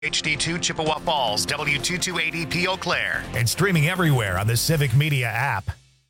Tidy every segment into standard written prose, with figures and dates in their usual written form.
HD2 Chippewa Falls, W228EP Eau Claire. And streaming everywhere on the Civic Media app.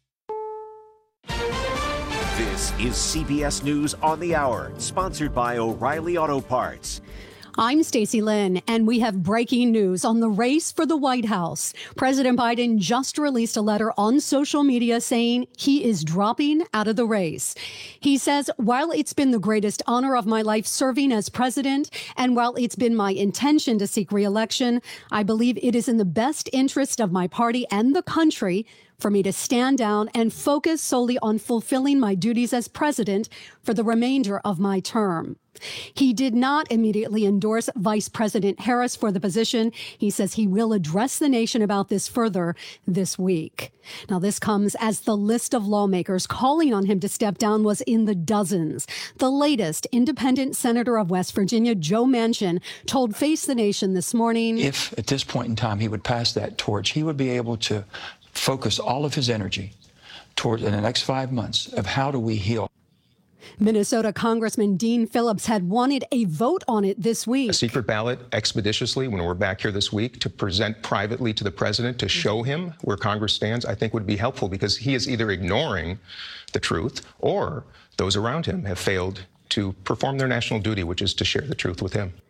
This is CBS News on the Hour, sponsored by O'Reilly Auto Parts. I'm Stacey Lynn, and we have breaking news on the race for the White House. President Biden just released a letter on social media saying he is dropping out of the race. He says, while it's been the greatest honor of my life serving as president, and while it's been my intention to seek re-election, I believe it is in the best interest of my party and the country for me to stand down and focus solely on fulfilling my duties as president for the remainder of my term. He did not immediately endorse Vice President Harris for the position. He says he will address the nation about this further this week. Now, this comes as the list of lawmakers calling on him to step down was in the dozens. The latest, independent senator of West Virginia, Joe Manchin, told Face the Nation this morning, if at this point in time he would pass that torch, he would be able to focus all of his energy toward, in the next 5 months, of how do we heal. Minnesota Congressman Dean Phillips had wanted a vote on it this week. A secret ballot expeditiously when we're back here this week to present privately to the president to show him where Congress stands, I think would be helpful, because he is either ignoring the truth or those around him have failed to perform their national duty, which is to share the truth with him.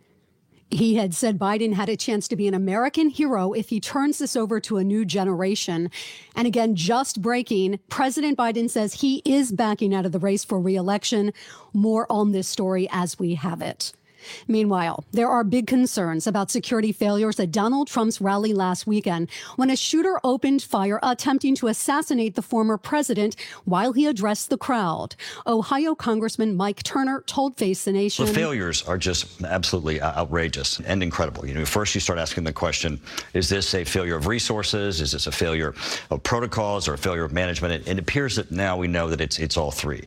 He had said Biden had a chance to be an American hero if he turns this over to a new generation. And again, just breaking, President Biden says he is backing out of the race for re-election. More on this story as we have it. Meanwhile, there are big concerns about security failures at Donald Trump's rally last weekend when a shooter opened fire attempting to assassinate the former president while he addressed the crowd. Ohio Congressman Mike Turner told Face the Nation. The failures are just absolutely outrageous and incredible. First you start asking the question, is this a failure of resources? Is this a failure of protocols or a failure of management? It appears that now we know that it's all three.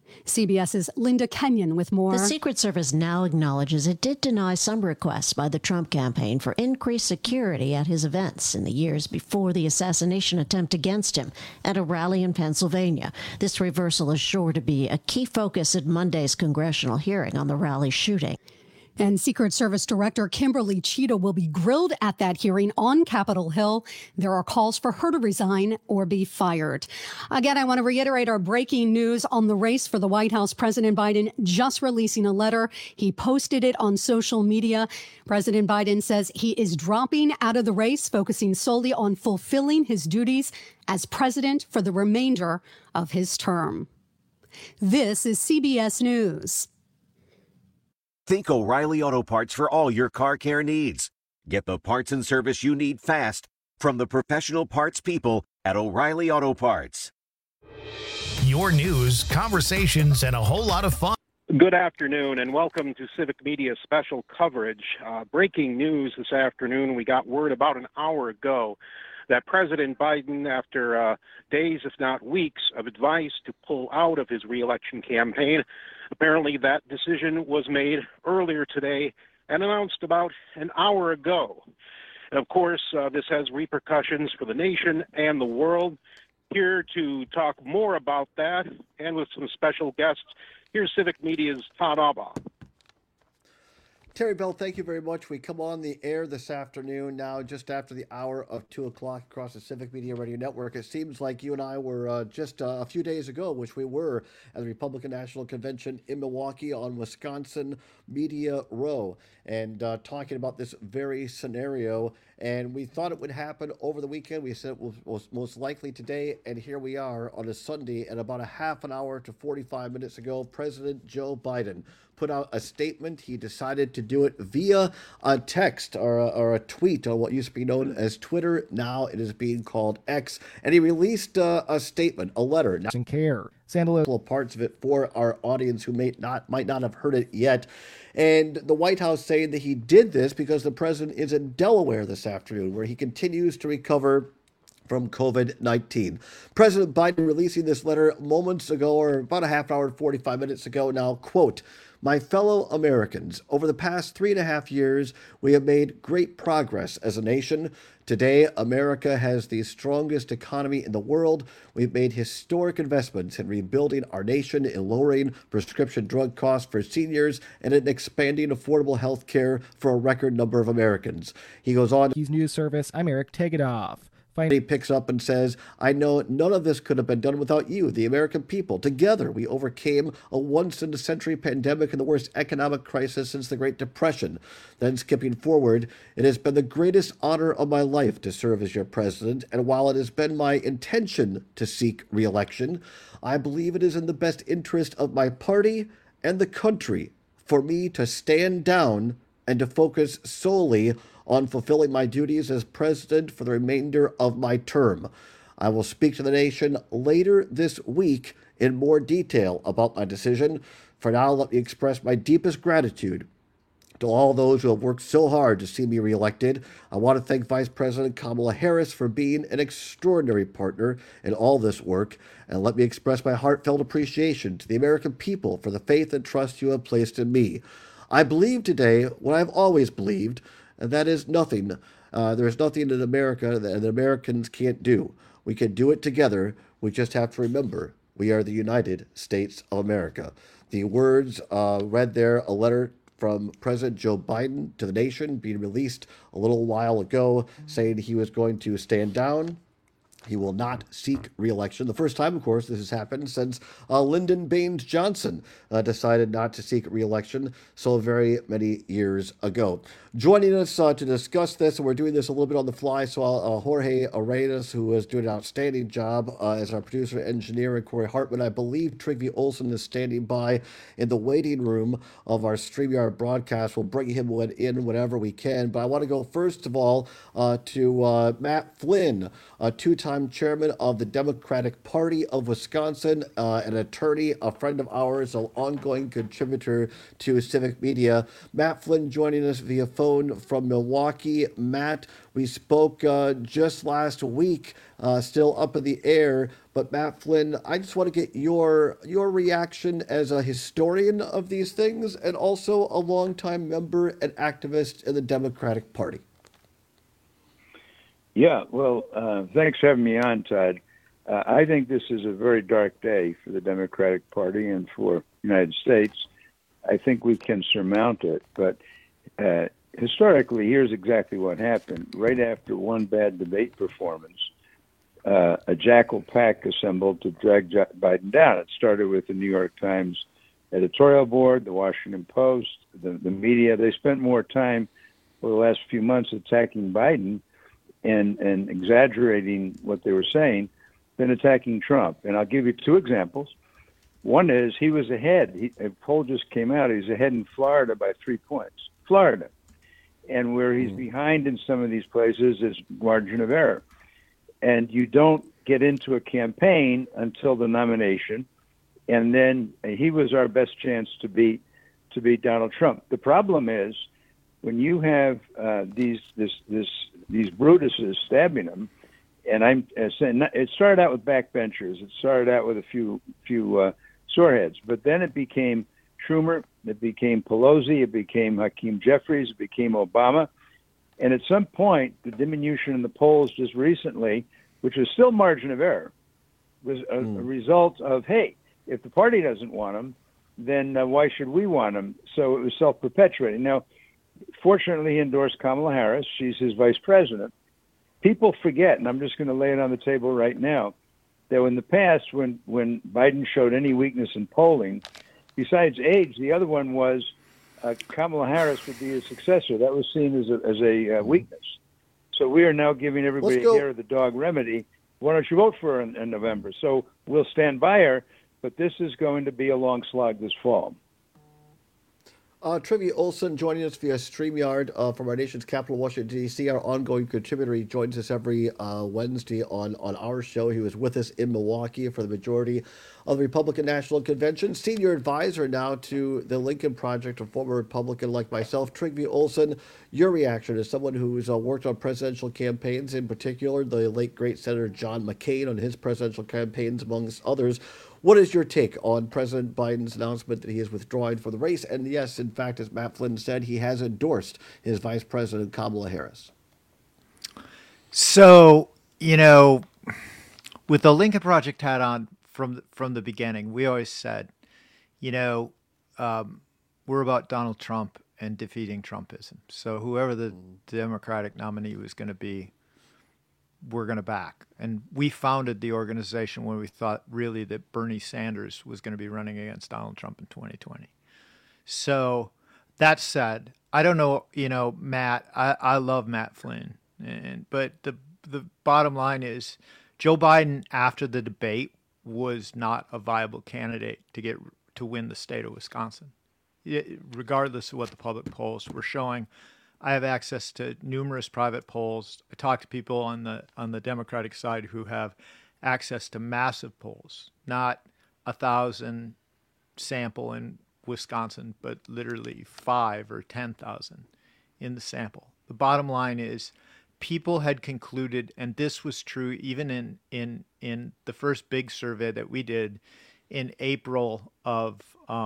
CBS's Linda Kenyon with more. The Secret Service now acknowledges it did deny some requests by the Trump campaign for increased security at his events in the years before the assassination attempt against him at a rally in Pennsylvania. This reversal is sure to be a key focus at Monday's congressional hearing on the rally shooting. And Secret Service Director Kimberly Cheetah will be grilled at that hearing on Capitol Hill. There are calls for her to resign or be fired. Again, I want to reiterate our breaking news on the race for the White House. President Biden just releasing a letter. He posted it on social media. President Biden says he is dropping out of the race, focusing solely on fulfilling his duties as president for the remainder of his term. This is CBS News. Think O'Reilly Auto Parts for all your car care needs. Get the parts and service you need fast from the professional parts people at O'Reilly Auto Parts. Your news, conversations, and a whole lot of fun. Good afternoon and welcome to Civic Media's special coverage. Breaking news this afternoon. We got word about an hour ago that President Biden, after days, if not weeks, of advice to pull out of his re-election campaign, apparently that decision was made earlier today and announced about an hour ago. And of course, this has repercussions for the nation and the world. Here to talk more about that and with some special guests, here's Civic Media's Todd Aubaugh. Terry Bell, thank you very much. We come on the air this afternoon now just after the hour of 2 o'clock across the Civic Media Radio Network. It seems like you and I were just a few days ago, which we were at the Republican National Convention in Milwaukee on Wisconsin Media Row, and talking about this very scenario. And we thought it would happen over the weekend. We said it was most likely today, and here we are on a Sunday. And about a half an hour to 45 minutes ago, President Joe Biden put out a statement. He decided to do it via a text or a tweet on what used to be known as Twitter. Now it is being called X. And he released a statement, a letter. And care. Little parts of it for our audience who might not have heard it yet. And the White House saying that he did this because the president is in Delaware this afternoon, where he continues to recover from COVID-19. President Biden releasing this letter moments ago, or about a half hour and 45 minutes ago now, quote, My fellow Americans, over the past 3.5 years, we have made great progress as a nation. Today, America has the strongest economy in the world. We've made historic investments in rebuilding our nation, in lowering prescription drug costs for seniors, and in expanding affordable health care for a record number of Americans. He goes on. News Service, I'm Eric Tegedoff. He picks up and says, I know none of this could have been done without you, the American people. Together, we overcame a once-in-a-century pandemic and the worst economic crisis since the Great Depression. Then skipping forward, it has been the greatest honor of my life to serve as your president, and while it has been my intention to seek re-election, I believe it is in the best interest of my party and the country for me to stand down and to focus solely on fulfilling my duties as president for the remainder of my term. I will speak to the nation later this week in more detail about my decision. For now, let me express my deepest gratitude to all those who have worked so hard to see me reelected. I want to thank Vice President Kamala Harris for being an extraordinary partner in all this work, and let me express my heartfelt appreciation to the American people for the faith and trust you have placed in me. I believe today what I've always believed, and that is nothing. There is nothing in America that the Americans can't do. We can do it together. We just have to remember we are the United States of America. The words read there, a letter from President Joe Biden to the nation, being released a little while ago, saying he was going to stand down. He will not seek re-election. The first time, of course, this has happened since Lyndon Baines Johnson decided not to seek re-election so very many years ago. Joining us to discuss this, and we're doing this a little bit on the fly, so Jorge Arenas, who is doing an outstanding job as our producer and engineer, and Corey Hartman. I believe Trygve Olsen is standing by in the waiting room of our StreamYard broadcast. We'll bring him in whenever we can. But I want to go, first of all, to Matt Flynn, a two-time chairman of the Democratic Party of Wisconsin, an attorney, a friend of ours, an ongoing contributor to Civic Media. Matt Flynn joining us via phone from Milwaukee. Matt, we spoke just last week, still up in the air, but Matt Flynn, I just want to get your reaction as a historian of these things and also a longtime member and activist in the Democratic Party. Yeah, well, thanks for having me on, Todd. I think this is a very dark day for the Democratic Party and for the United States. I think we can surmount it, but historically, here's exactly what happened. Right after one bad debate performance, a jackal pack assembled to drag Biden down. It started with the New York Times editorial board, the Washington Post, the media. They spent more time over the last few months attacking Biden and exaggerating what they were saying than attacking Trump. And I'll give you two examples. One is he was ahead. A poll just came out. He's ahead in Florida by 3 points. Florida. And where he's behind in some of these places is margin of error. And you don't get into a campaign until the nomination. And then he was our best chance to beat Donald Trump. The problem is when you have these Brutuses stabbing him, and I'm saying it started out with backbenchers. It started out with a few soreheads, but then it became Schumer, it became Pelosi, it became Hakeem Jeffries, it became Obama, and at some point, the diminution in the polls just recently, which was still margin of error, was a result of, hey, if the party doesn't want him, then why should we want him? So it was self-perpetuating. Now, fortunately, he endorsed Kamala Harris. She's his vice president. People forget, and I'm just going to lay it on the table right now, that in the past, when Biden showed any weakness in polling, besides age, the other one was Kamala Harris would be his successor. That was seen as a weakness. So we are now giving everybody a hair of the dog remedy. Why don't you vote for her in November? So we'll stand by her, but this is going to be a long slog this fall. Trygve Olsen joining us via StreamYard from our nation's capital, Washington, D.C., our ongoing contributor. He joins us every Wednesday on our show. He was with us in Milwaukee for the majority of the Republican National Convention. Senior advisor now to the Lincoln Project, a former Republican like myself. Trygve Olsen, your reaction as someone who's worked on presidential campaigns, in particular the late, great Senator John McCain on his presidential campaigns, amongst others. What is your take on President Biden's announcement that he is withdrawing from the race? And yes, in fact, as Matt Flynn said, he has endorsed his Vice President Kamala Harris. So, with the Lincoln Project hat on from the beginning, we always said, we're about Donald Trump and defeating Trumpism. So whoever the Democratic nominee was going to be, we're going to back. And we founded the organization when we thought really that Bernie Sanders was going to be running against Donald Trump in 2020. So that said, I don't know, Matt, I love Matt Flynn. But the bottom line is Joe Biden, after the debate, was not a viable candidate to win the state of Wisconsin, regardless of what the public polls were showing. I have access to numerous private polls. I talk to people on the Democratic side who have access to massive polls, not 1,000 sample in Wisconsin, but literally 5 or 10,000 in the sample. The bottom line is people had concluded, and this was true even in the first big survey that we did in April of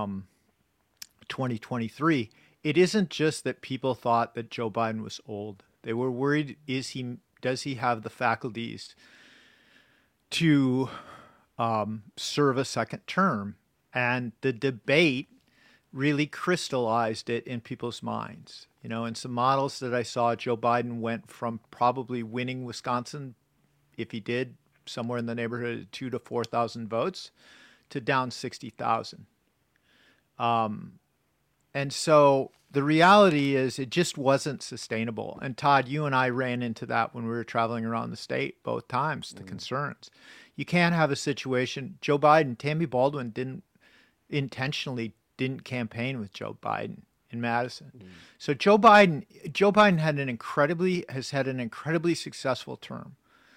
2023, it isn't just that people thought that Joe Biden was old. They were worried, does he have the faculties to serve a second term? And the debate really crystallized it in people's minds. In some models that I saw, Joe Biden went from probably winning Wisconsin, if he did, somewhere in the neighborhood of 2,000 to 4,000 votes, to down 60,000. And so the reality is it just wasn't sustainable. And Todd, you and I ran into that when we were traveling around the state both times, the concerns. You can't have a situation, Joe Biden, Tammy Baldwin didn't campaign with Joe Biden in Madison. So Joe Biden has had an incredibly successful term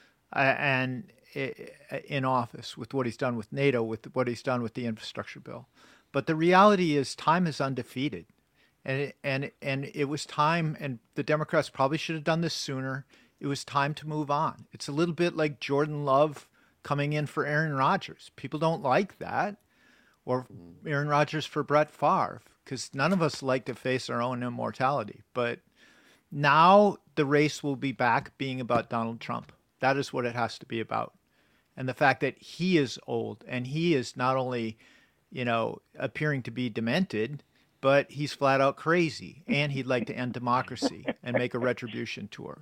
and in office with what he's done with NATO, with what he's done with the infrastructure bill. But the reality is time is undefeated. And it was time, and the Democrats probably should have done this sooner. It was time to move on. It's a little bit like Jordan Love coming in for Aaron Rodgers. People don't like that. Or Aaron Rodgers for Brett Favre, because none of us like to face our own immortality. But now the race will be back being about Donald Trump. That is what it has to be about. And the fact that he is old and he is not only, appearing to be demented, but he's flat out crazy and he'd like to end democracy and make a retribution tour.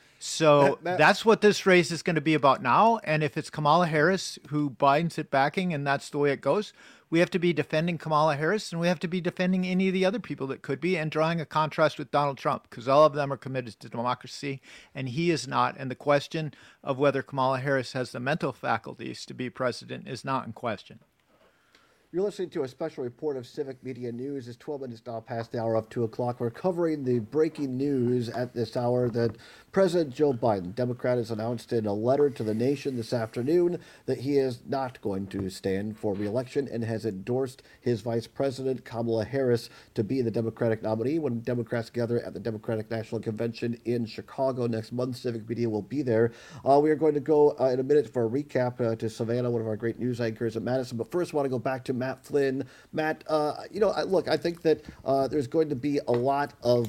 So that's what this race is going to be about now. And if it's Kamala Harris who Biden's backing and that's the way it goes, we have to be defending Kamala Harris and we have to be defending any of the other people that could be and drawing a contrast with Donald Trump because all of them are committed to democracy and he is not. And the question of whether Kamala Harris has the mental faculties to be president is not in question. You're listening to a special report of Civic Media News. It's 12 minutes now past the hour of 2 o'clock. We're covering the breaking news at this hour that President Joe Biden, Democrat, has announced in a letter to the nation this afternoon that he is not going to stand for re-election and has endorsed his Vice President, Kamala Harris, to be the Democratic nominee when Democrats gather at the Democratic National Convention in Chicago next month. Civic Media will be there. We are going to go in a minute for a recap to Savannah, one of our great news anchors at Madison. But first, I want to go back to Matt Flynn. Matt, look, I think that there's going to be a lot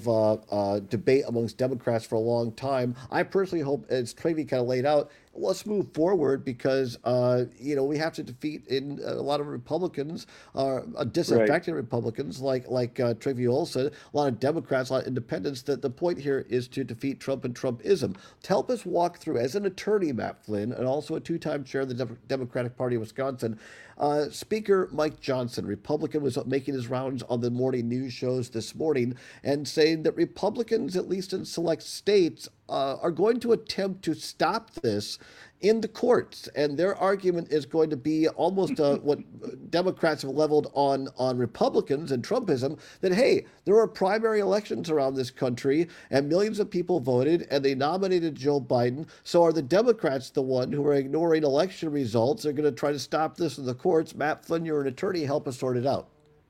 of debate amongst Democrats for a long time. I personally hope, as Travey kind of laid out, let's move forward because, we have to defeat in a lot of Republicans, disaffected Republicans like Travey Olson, a lot of Democrats, a lot of independents, that the point here is to defeat Trump and Trumpism. To help us walk through, as an attorney, Matt Flynn, and also a two-time chair of the Democratic Party of Wisconsin, Speaker Mike Johnson, Republican, was making his rounds on the morning news shows this morning and saying that Republicans, at least in select states, are going to attempt to stop this in the courts. And their argument is going to be almost what Democrats have leveled on Republicans and Trumpism, that, hey, there were primary elections around this country and millions of people voted and they nominated Joe Biden. So are the Democrats the one who are ignoring election results? They're going to try to stop this in the courts. Matt Flynn, you're an attorney. Help us sort it out.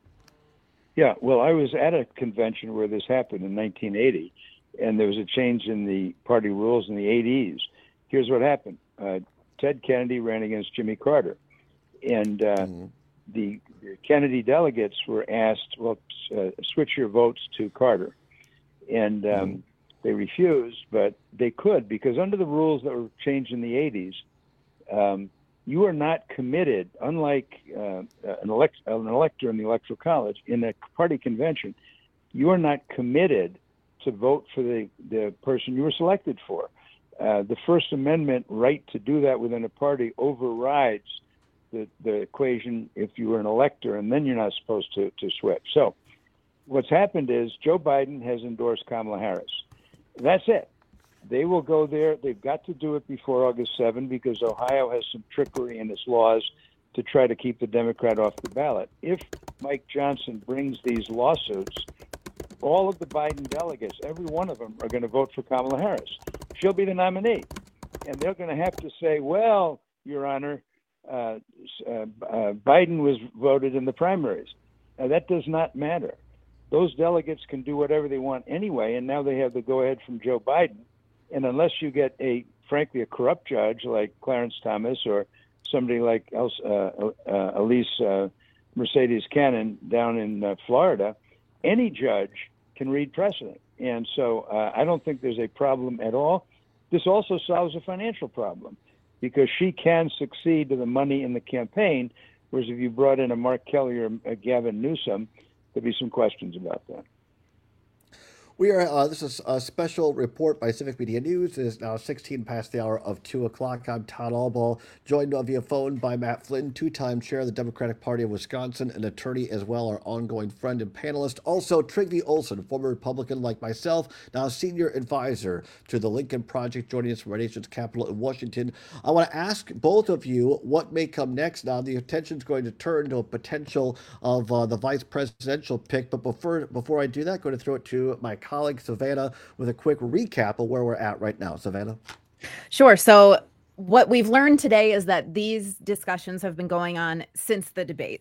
Yeah, well, I was at a convention where this happened in 1980, and there was a change in the party rules in the 80s. Here's what happened. Ted Kennedy ran against Jimmy Carter. And the Kennedy delegates were asked, well, switch your votes to Carter. And they refused, but they could, because under the rules that were changed in the 80s, you are not committed, unlike an elector in the Electoral College, in a party convention, you are not committed to vote for the person you were selected for. The First Amendment right to do that within a party overrides the equation if you were an elector, and then you're not supposed to switch. So what's happened is Joe Biden has endorsed Kamala Harris. That's it. They will go there. They've got to do it before August 7 because Ohio has some trickery in its laws to try to keep the Democrat off the ballot. If Mike Johnson brings these lawsuits, all of the Biden delegates, every one of them, are going to vote for Kamala Harris. She'll be the nominee. And they're going to have to say, well, Your Honor, Biden was voted in the primaries. Now, that does not matter. Those delegates can do whatever they want anyway, and now they have the go-ahead from Joe Biden. And unless you get frankly, a corrupt judge like Clarence Thomas or somebody like Elise Mercedes Cannon down in Florida, any judge can read precedent. And so I don't think there's a problem at all. This also solves a financial problem because she can succeed to the money in the campaign, whereas if you brought in a Mark Kelly or a Gavin Newsom, there'd be some questions about that. We are. This is a special report by Civic Media News. It is now 16 past the hour of 2 o'clock. I'm Todd Albaugh, joined via phone by Matt Flynn, two-time chair of the Democratic Party of Wisconsin, an attorney as well, our ongoing friend and panelist. Also, Trygve Olsen, former Republican like myself, now senior advisor to the Lincoln Project, joining us from our nation's capital in Washington. I want to ask both of you what may come next. Now, the attention is going to turn to a potential of the vice presidential pick. But before I do that, I'm going to throw it to my colleague Savannah with a quick recap of where we're at right now. Savannah. Sure. So what we've learned today is that these discussions have been going on since the debate.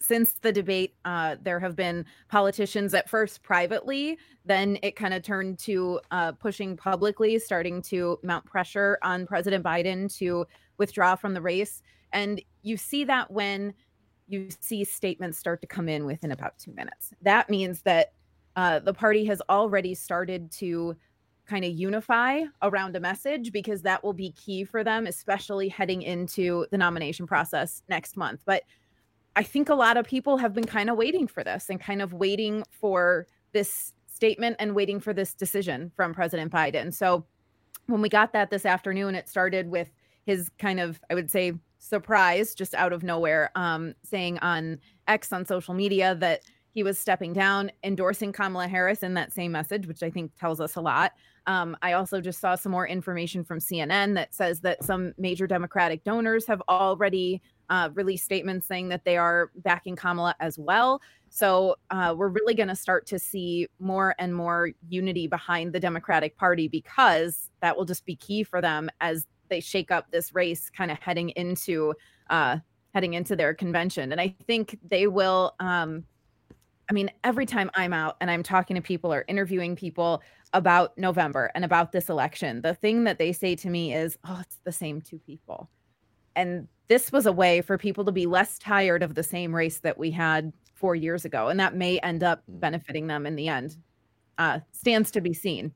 There have been politicians at first privately, then it kind of turned to pushing publicly, starting to mount pressure on President Biden to withdraw from the race. And you see that when you see statements start to come in within about 2 minutes. That means that the party has already started to kind of unify around a message, because that will be key for them, especially heading into the nomination process next month. But I think a lot of people have been kind of waiting for this and kind of waiting for this statement and waiting for this decision from President Biden. So when we got that this afternoon, it started with his kind of, I would say, surprise, just out of nowhere, saying on X, on social media, that he was stepping down, endorsing Kamala Harris in that same message, which I think tells us a lot. I also just saw some more information from CNN that says that some major Democratic donors have already released statements saying that they are backing Kamala as well. So we're really going to start to see more and more unity behind the Democratic Party, because that will just be key for them as they shake up this race kind of heading into their convention. And I think they will... I mean, every time I'm out and I'm talking to people or interviewing people about November and about this election, the thing that they say to me is, oh, it's the same two people. And this was a way for people to be less tired of the same race that we had 4 years ago. And that may end up benefiting them in the end. Stands to be seen.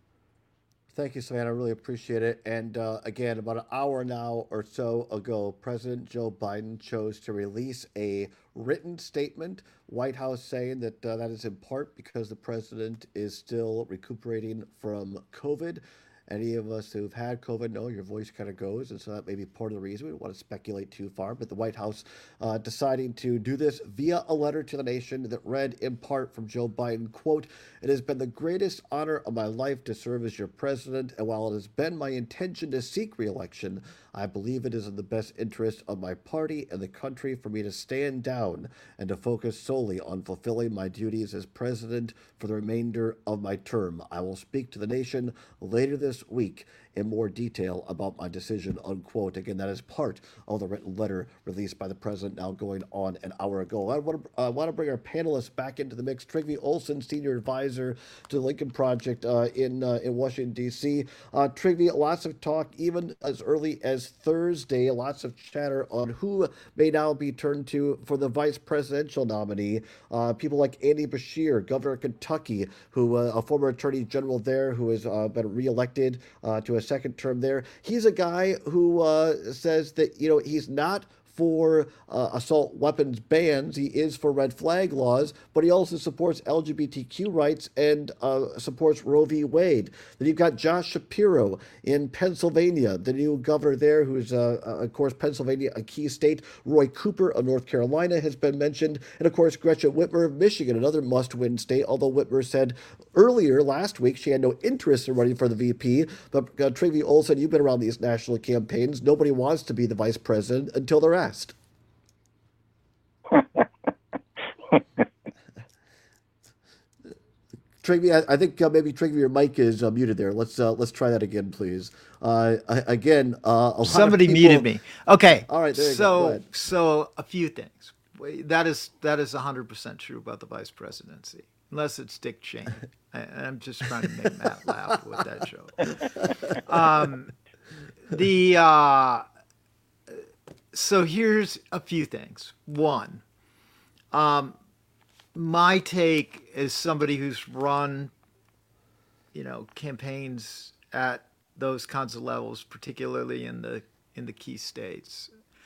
Thank you, Savannah. I really appreciate it. And again, about an hour now or so ago, President Joe Biden chose to release a written statement, White House saying that that is in part because the president is still recuperating from COVID. Any of us who've had COVID know your voice kind of goes, and so that may be part of the reason. We don't want to speculate too far, but the White House deciding to do this via a letter to the nation that read in part from Joe Biden, quote, "It has been the greatest honor of my life to serve as your president, and while it has been my intention to seek re-election, I believe it is in the best interest of my party and the country for me to stand down and to focus solely on fulfilling my duties as president for the remainder of my term. I will speak to the nation later this this week in more detail about my decision, unquote. Again, that is part of the written letter released by the president now going on an hour ago. I want to bring our panelists back into the mix. Trygve Olsen, senior advisor to the Lincoln Project in Washington, D.C. Trygve, lots of talk, even as early as Thursday, lots of chatter on who may now be turned to for the vice presidential nominee. People like Andy Beshear, governor of Kentucky, who a former attorney general there who has been reelected to a second term there. He's a guy who says that, he's not for assault weapons bans. He is for red flag laws, but he also supports LGBTQ rights and supports Roe v. Wade. Then you've got Josh Shapiro in Pennsylvania, the new governor there, who's, of course, Pennsylvania, a key state. Roy Cooper of North Carolina has been mentioned. And, of course, Gretchen Whitmer of Michigan, another must-win state, although Whitmer said earlier last week she had no interest in running for the VP. But Trygve Olsen, you've been around these national campaigns. Nobody wants to be the vice president until they're asked. Trygve, I think maybe Trygve, your mic is muted there. Let's try that again, please. Again, somebody muted me. Okay. All right. There you go. Go ahead. So a few things. That is 100% true about the vice presidency, unless it's Dick Cheney. I'm just trying to make Matt laugh with that joke. So here's a few things. One, my take as somebody who's run, campaigns at those kinds of levels, particularly in the key states,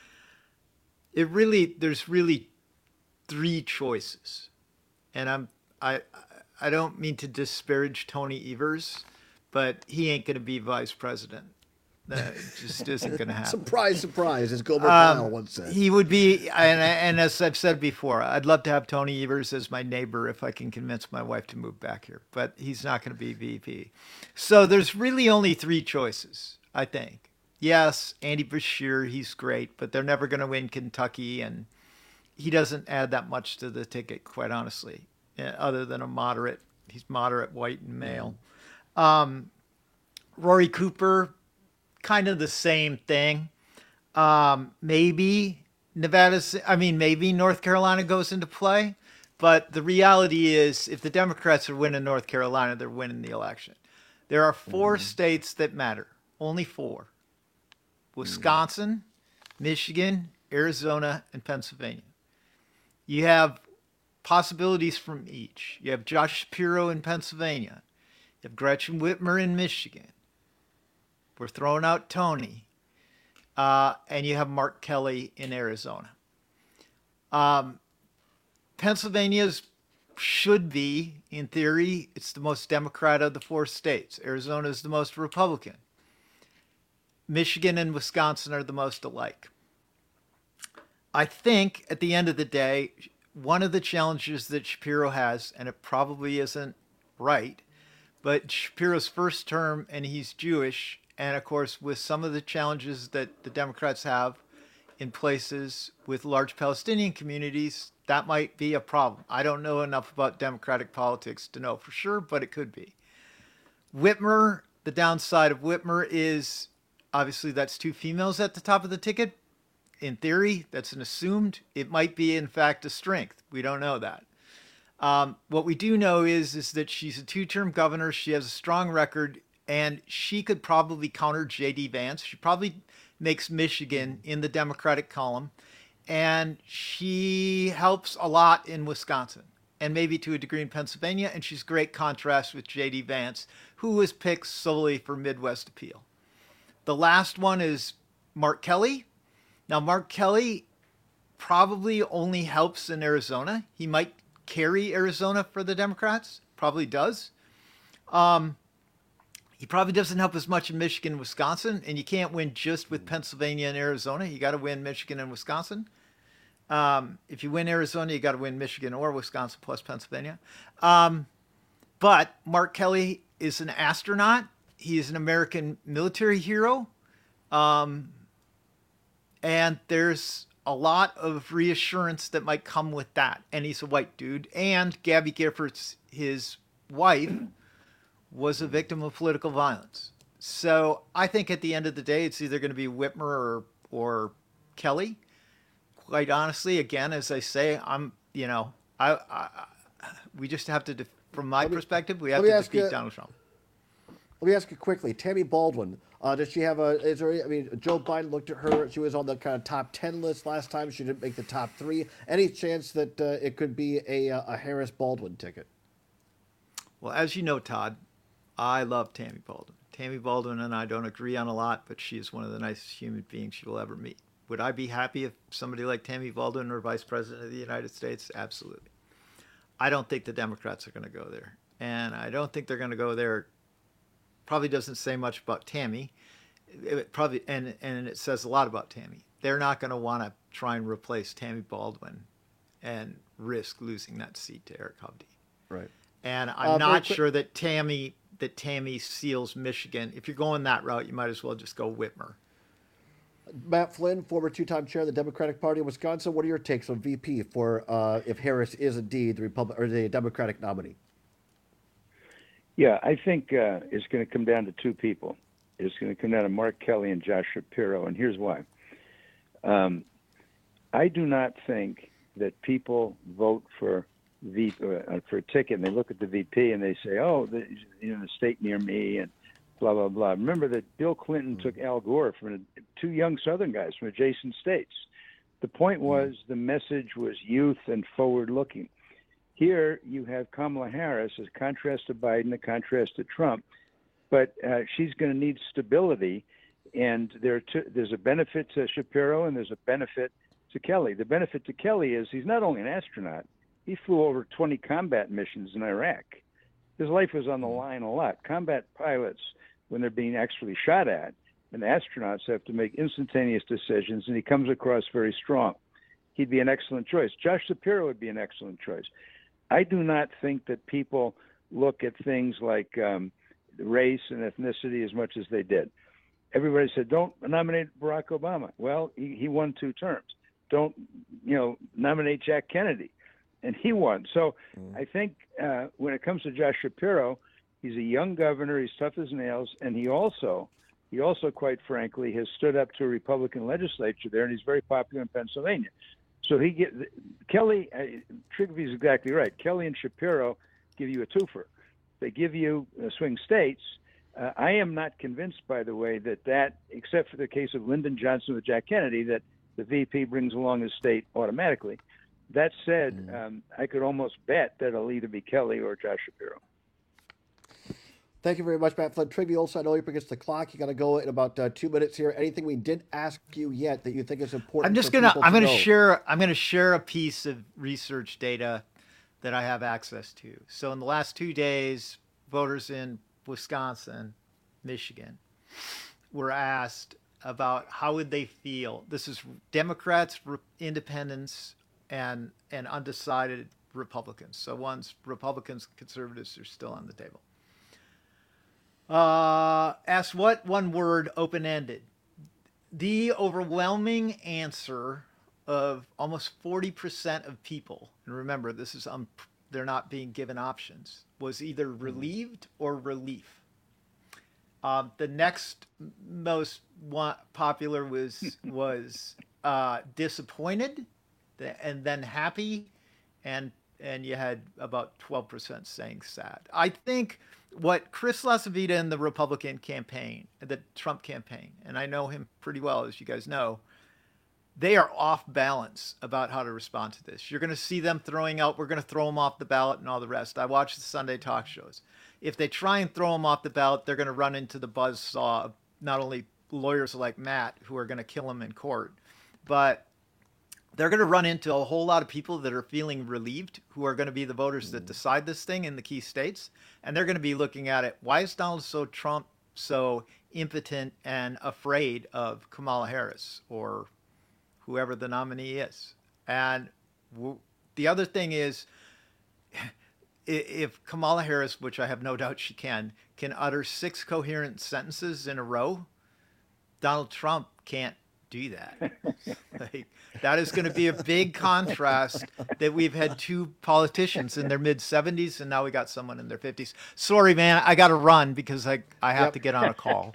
there's really three choices, and I don't mean to disparage Tony Evers, but he ain't going to be vice president. That just isn't going to happen. Surprise, surprise, as Gomer Pyle once said. He would be, and as I've said before, I'd love to have Tony Evers as my neighbor if I can convince my wife to move back here, but he's not going to be VP. So there's really only three choices, I think. Yes, Andy Beshear, he's great, but they're never going to win Kentucky, and he doesn't add that much to the ticket, quite honestly, other than he's moderate, white, and male. Rory Cooper, kind of the same thing. Maybe North Carolina goes into play, but the reality is if the Democrats are winning North Carolina, they're winning the election. There are four states that matter, only four: Wisconsin, Michigan, Arizona, and Pennsylvania. You have possibilities from each. You have Josh Shapiro in Pennsylvania. You have Gretchen Whitmer in Michigan. We're throwing out Tony. And you have Mark Kelly in Arizona. Pennsylvania's should be, in theory, it's the most Democrat of the four states. Arizona is the most Republican. Michigan and Wisconsin are the most alike. I think, at the end of the day, one of the challenges that Shapiro has, and it probably isn't right, but Shapiro's first term, and he's Jewish, and of course, with some of the challenges that the Democrats have in places with large Palestinian communities, that might be a problem. I don't know enough about Democratic politics to know for sure, but it could be. Whitmer, the downside of Whitmer is obviously that's two females at the top of the ticket. In theory, that's an assumed. It might be, in fact, a strength. We don't know that. What we do know is that she's a two-term governor. She has a strong record. And she could probably counter J.D. Vance. She probably makes Michigan in the Democratic column. And she helps a lot in Wisconsin and maybe to a degree in Pennsylvania. And she's great contrast with J.D. Vance, who was picked solely for Midwest appeal. The last one is Mark Kelly. Now, Mark Kelly probably only helps in Arizona. He might carry Arizona for the Democrats. Probably does. He probably doesn't help as much in Michigan and Wisconsin, and you can't win just with Pennsylvania and Arizona. You got to win Michigan and Wisconsin. If you win Arizona, you got to win Michigan or Wisconsin plus Pennsylvania. But Mark Kelly is an astronaut. He is an American military hero. And there's a lot of reassurance that might come with that. And he's a white dude. And Gabby Giffords, his wife, was a victim of political violence. So I think at the end of the day, it's either going to be Whitmer or Kelly. Quite honestly, again, as I say, we just have to, from my perspective, we have to defeat Donald Trump. Let me ask you quickly, Tammy Baldwin. Does she have Joe Biden looked at her. She was on the kind of top 10 list last time. She didn't make the top 3. Any chance that it could be a Harris Baldwin ticket? Well, as you know, Todd, I love Tammy Baldwin. Tammy Baldwin and I don't agree on a lot, but she is one of the nicest human beings you will ever meet. Would I be happy if somebody like Tammy Baldwin were Vice President of the United States? Absolutely. I don't think the Democrats are going to go there. And I don't think they're going to go there. Probably doesn't say much about Tammy. It probably and it says a lot about Tammy. They're not going to want to try and replace Tammy Baldwin and risk losing that seat to Eric Hovde. Right. And I'm not sure that Tammy seals Michigan. If you're going that route, you might as well just go Whitmer. Matt Flynn, former 2-time chair of the Democratic Party of Wisconsin. What are your takes on VP for if Harris is indeed the Democratic nominee? Yeah, I think it's going to come down to 2 people. It's going to come down to Mark Kelly and Josh Shapiro, and here's why. I do not think that people vote for a ticket and they look at the VP and they say, "Oh, the state near me," and blah blah blah. Remember that Bill Clinton took Al Gore from 2 young Southern guys from adjacent states. The point was the message was youth and forward-looking. Here you have Kamala Harris as contrast to Biden, a contrast to Trump, but she's going to need stability, and there's a benefit to Shapiro and there's a benefit to Kelly. The benefit to Kelly is he's not only an astronaut, he flew over 20 combat missions in Iraq. His life was on the line a lot. Combat pilots, when they're being actually shot at, and astronauts have to make instantaneous decisions, and he comes across very strong. He'd be an excellent choice. Josh Shapiro would be an excellent choice. I do not think that people look at things like race and ethnicity as much as they did. Everybody said, don't nominate Barack Obama. Well, he won 2 terms. Don't, nominate Jack Kennedy. And he won. So I think when it comes to Josh Shapiro, he's a young governor. He's tough as nails. And he also, quite frankly, has stood up to a Republican legislature there, and he's very popular in Pennsylvania. So Kelly, Trigby's exactly right. Kelly and Shapiro give you a twofer. They give you swing states. I am not convinced, by the way, that except for the case of Lyndon Johnson with Jack Kennedy, that the VP brings along his state automatically. That said, I could almost bet that it'll either be Kelly or Josh Shapiro. Thank you very much, Matt Flynn. Trigby, also, I know you're up against the clock. You got to go in about 2 minutes here. Anything we didn't ask you yet that you think is important? I'm going to share a piece of research data that I have access to. So in the last 2 days, voters in Wisconsin, Michigan, were asked about how would they feel. This is Democrats, independents, and undecided Republicans. So Republicans, conservatives are still on the table. Asked what one word, open-ended. The overwhelming answer of almost 40% of people, and remember, this is they're not being given options, was either relieved or relief. The next most popular was disappointed, and then happy, and you had about 12% saying sad. I think what Chris LaCivita and the Republican campaign, the Trump campaign, and I know him pretty well, as you guys know, they are off balance about how to respond to this. You're going to see them throwing out, we're going to throw them off the ballot and all the rest. I watch the Sunday talk shows. If they try and throw them off the ballot, they're going to run into the buzzsaw of not only lawyers like Matt, who are going to kill them in court, but they're going to run into a whole lot of people that are feeling relieved, who are going to be the voters that decide this thing in the key states. And they're going to be looking at it. Why is Donald Trump so impotent and afraid of Kamala Harris or whoever the nominee is? And the other thing is, if Kamala Harris, which I have no doubt she can utter 6 coherent sentences in a row, Donald Trump can't do that. Like, that is going to be a big contrast that we've had two politicians in their mid-70s and now we got someone in their 50s. Sorry, man, I got to run because I have to get on a call.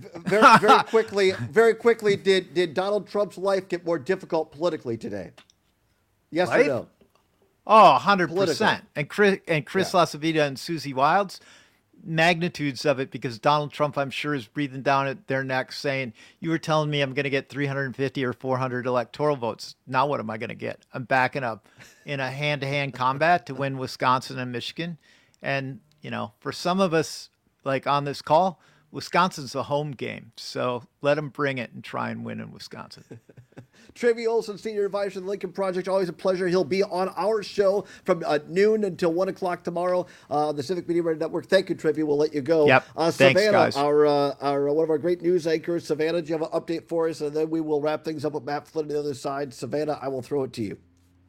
Very quickly, did Donald Trump's life get more difficult politically today? Yes or no? Oh, 100%. And Chris LaCivita and Susie Wilds, magnitudes of it, because Donald Trump, I'm sure, is breathing down at their necks saying, you were telling me I'm going to get 350 or 400 electoral votes. Now what am I going to get? I'm backing up in a hand-to-hand combat to win Wisconsin and Michigan. And, you know, for some of us, like on this call, Wisconsin's a home game. So let them bring it and try and win in Wisconsin. Trivy Olson, Senior Advisor to the Lincoln Project. Always a pleasure. He'll be on our show from noon until 1 o'clock tomorrow on the Civic Media Radio Network. Thank you, Trivy. We'll let you go. Yep. Savannah, thanks, guys. Our one of our great news anchors. Savannah, do you have an update for us? And then we will wrap things up with Matt Flynn on the other side. Savannah, I will throw it to you.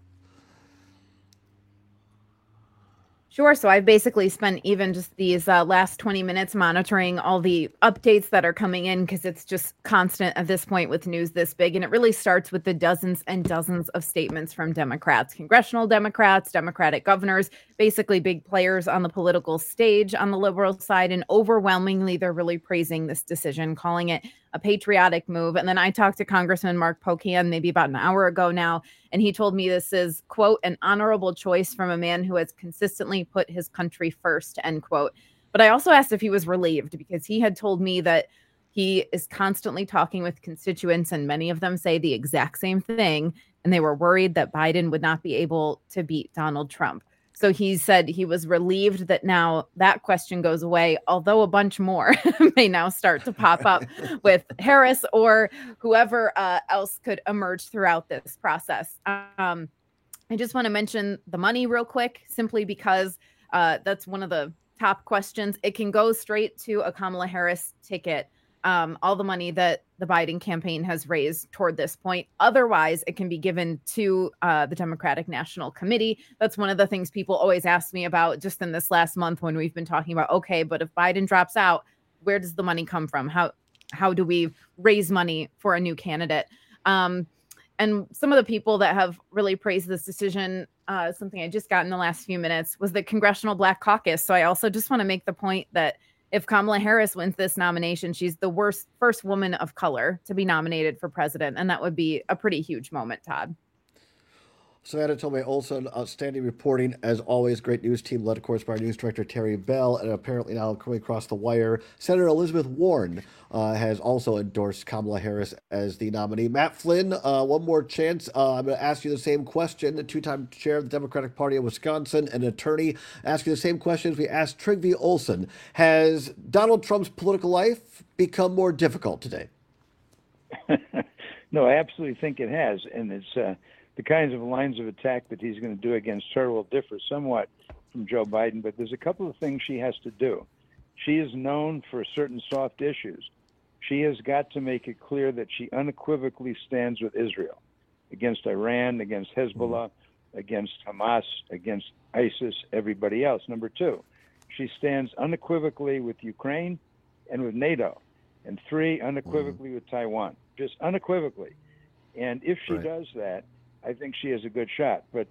Sure. So I've basically spent even just these last 20 minutes monitoring all the updates that are coming in, because it's just constant at this point with news this big. And it really starts with the dozens and dozens of statements from Democrats, congressional Democrats, Democratic governors, basically big players on the political stage on the liberal side. And overwhelmingly, they're really praising this decision, calling it a patriotic move. And then I talked to Congressman Mark Pocan maybe about an hour ago now, and he told me this is, quote, an honorable choice from a man who has consistently put his country first, end quote. But I also asked if he was relieved, because he had told me that he is constantly talking with constituents, and many of them say the exact same thing, and they were worried that Biden would not be able to beat Donald Trump. So he said he was relieved that now that question goes away, although a bunch more may now start to pop up with Harris or whoever else could emerge throughout this process. I just want to mention the money real quick, simply because that's one of the top questions. It can go straight to a Kamala Harris ticket. All the money that the Biden campaign has raised toward this point. Otherwise, it can be given to the Democratic National Committee. That's one of the things people always ask me about just in this last month when we've been talking about, okay, but if Biden drops out, where does the money come from? How do we raise money for a new candidate? And some of the people that have really praised this decision, something I just got in the last few minutes, was the Congressional Black Caucus. So I also just want to make the point that if Kamala Harris wins this nomination, she's the first woman of color to be nominated for president. And that would be a pretty huge moment, Todd. Savannah Tomei Olson, outstanding reporting as always. Great news team led, of course, by our news director, Terry Bell. And apparently now coming across the wire, Senator Elizabeth Warren has also endorsed Kamala Harris as the nominee. Matt Flynn, one more chance. I'm going to ask you the same question. The two-time chair of the Democratic Party of Wisconsin, an attorney, ask you the same questions we asked Trygve Olson. Has Donald Trump's political life become more difficult today? No, I absolutely think it has. And it's the kinds of lines of attack that he's going to do against her will differ somewhat from Joe Biden, but there's a couple of things she has to do. She is known for certain soft issues. She has got to make it clear that she unequivocally stands with Israel, against Iran, against Hezbollah, against Hamas, against ISIS, everybody else. Number two, she stands unequivocally with Ukraine and with NATO. And three, unequivocally with Taiwan, just unequivocally. And if she does that, I think she has a good shot. But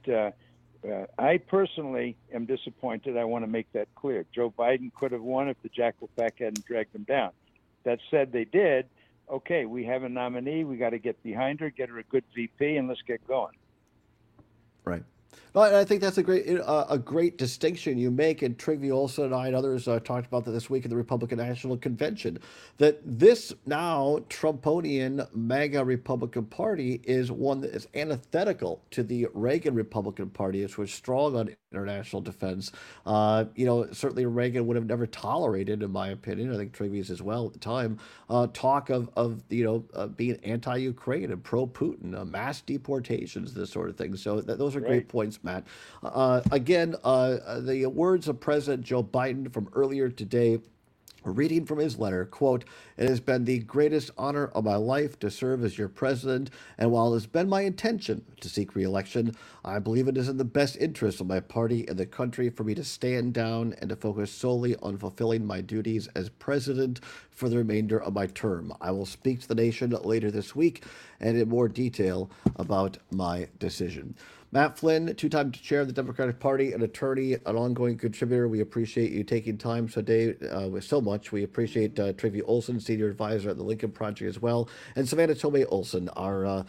I personally am disappointed. I want to make that clear. Joe Biden could have won if the Jackal Pack hadn't dragged him down. That said, they did. Okay, we have a nominee. We got to get behind her, get her a good VP, and let's get going. Right. Well, I think that's a great distinction you make, and Trygve Olson and I and others talked about that this week in the Republican National Convention, that this now Trumponian MAGA Republican Party is one that is antithetical to the Reagan Republican Party, which was strong on international defense. Certainly Reagan would have never tolerated, in my opinion, I think Trygve's as well at the time, talk of being anti-Ukraine and pro-Putin, mass deportations, this sort of thing. So those are great points, Matt. Again, the words of President Joe Biden from earlier today Reading from his letter, quote, "It has been the greatest honor of my life to serve as your president, and while it has been my intention to seek re-election, I believe it is in the best interest of my party and the country for me to stand down and to focus solely on fulfilling my duties as president for the remainder of my term. I will speak to the nation later this week and in more detail about my decision." Matt Flynn, two-time chair of the Democratic Party, an attorney, an ongoing contributor. We appreciate you taking time today so much. We appreciate Trygve Olsen, senior advisor at the Lincoln Project as well, and Savannah Tomei Olsen, our